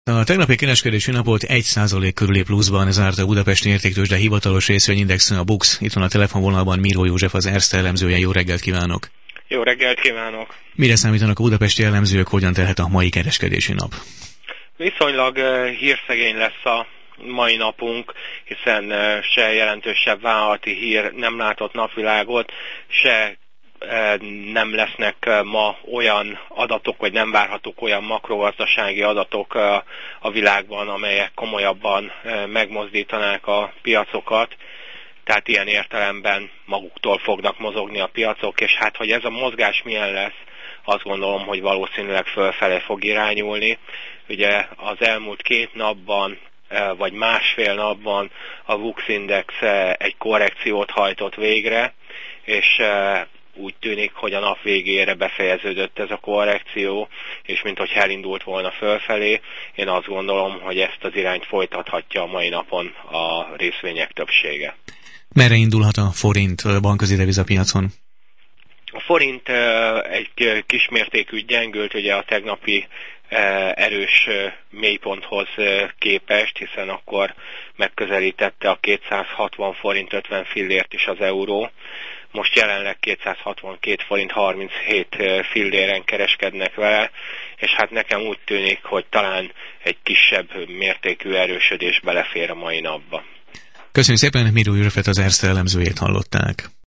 A tegnapi kereskedési napot 1% körüli pluszban zárta a budapesti értéktőzsde hivatalos részvényindex, a BUX. Itt van a telefonvonalban Miró József, az Erste elemzője. Jó reggelt kívánok! Jó reggelt kívánok! Mire számítanak a budapesti elemzők, hogyan telhet a mai kereskedési nap? Viszonylag hírszegény lesz a mai napunk, hiszen se jelentősebb vállalati hír nem látott napvilágot, se nem lesznek ma olyan adatok, vagy nem várhatók olyan makrogazdasági adatok a világban, amelyek komolyabban megmozdítanák a piacokat. Tehát ilyen értelemben maguktól fognak mozogni a piacok, és hát, hogy ez a mozgás milyen lesz, azt gondolom, hogy valószínűleg fölfelé fog irányulni. Ugye az elmúlt 2 napban, vagy másfél napban a VUX Index egy korrekciót hajtott végre, és úgy tűnik, hogy a nap végére befejeződött ez a korrekció, és minthogyha elindult volna fölfelé, én azt gondolom, hogy ezt az irányt folytathatja a mai napon a részvények többsége. Merre indulhat a forint bankközi devizapiacon? A forint egy kismértékű gyengült ugye a tegnapi erős mélyponthoz képest, hiszen akkor megközelítette a 260 forint 50 fillért is az euró. Most jelenleg 262 forint 37 filléren kereskednek vele, és hát nekem úgy tűnik, hogy talán egy kisebb mértékű erősödés belefér a mai napba. Köszönjük szépen, Miró Józsefet, az Erste elemzőjét hallották.